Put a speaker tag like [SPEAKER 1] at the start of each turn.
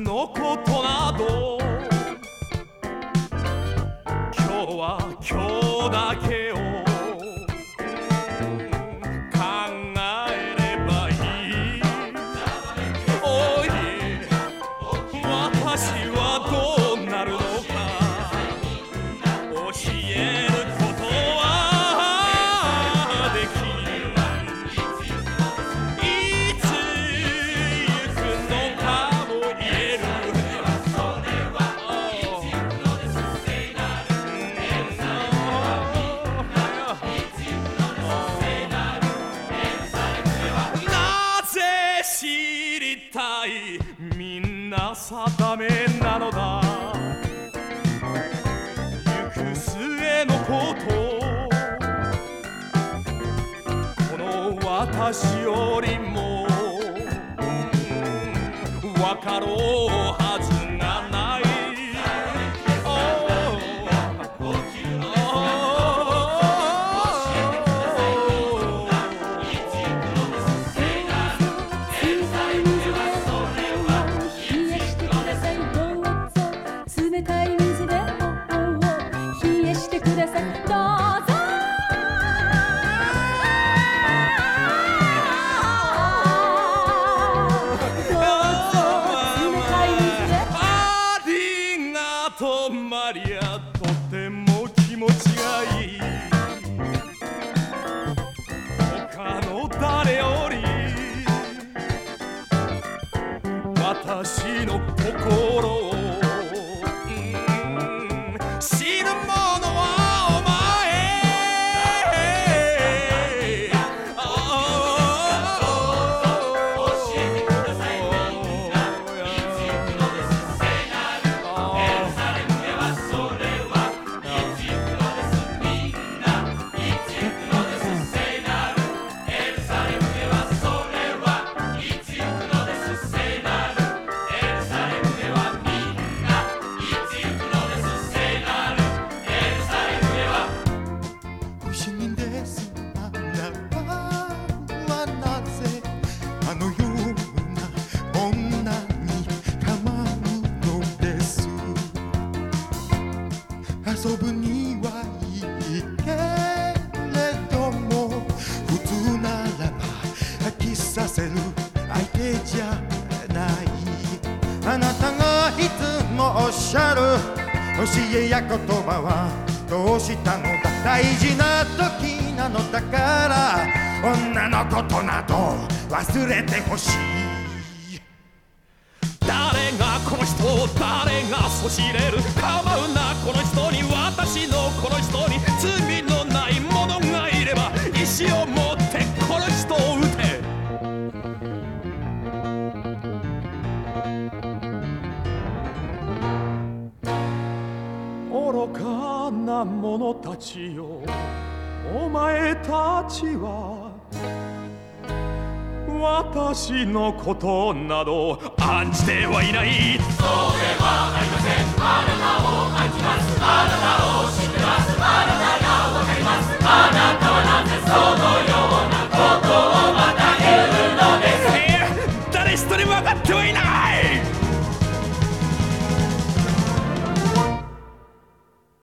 [SPEAKER 1] のことなど今日は今日だけを考えればいい。おい私はどうなるのか教えることはできる。いつ行くのかも言える。なぜ知りたいみんな定めなのだ。行く末のことこの私よりも分かろうはずがない。
[SPEAKER 2] 冷たい水で頬を冷やしてください。どうぞ
[SPEAKER 1] ありがとうマリア、とても気持ちがいい。他の誰より私の心を死ぬものはお前。教えてくださいみんな。いつ行くのです聖なるエルサレムへは。それはいつ行くのですみんな。いつ行くのです聖なるエルサレムへは。それはいつ行くのです聖なるエルサレムへは。みんないつ行くのです聖なるエルサレムへは。
[SPEAKER 3] 不思議です。あなたはなぜあのような女に構うのです。遊ぶにはいいけれども普通ならば飽きさせる相手じゃない。あなたがいつもおっしゃる教えや言葉はどうしたのだ。大事な時なのだから女のことなど忘れてほしい。
[SPEAKER 1] 誰がこの人を誰がそしれる。構うなこの人に、私のこの人に。罪のない者がいれば石を持ってこの人を撃て。愚かな者たちよ、お前たちは私のことなど案じてはいない。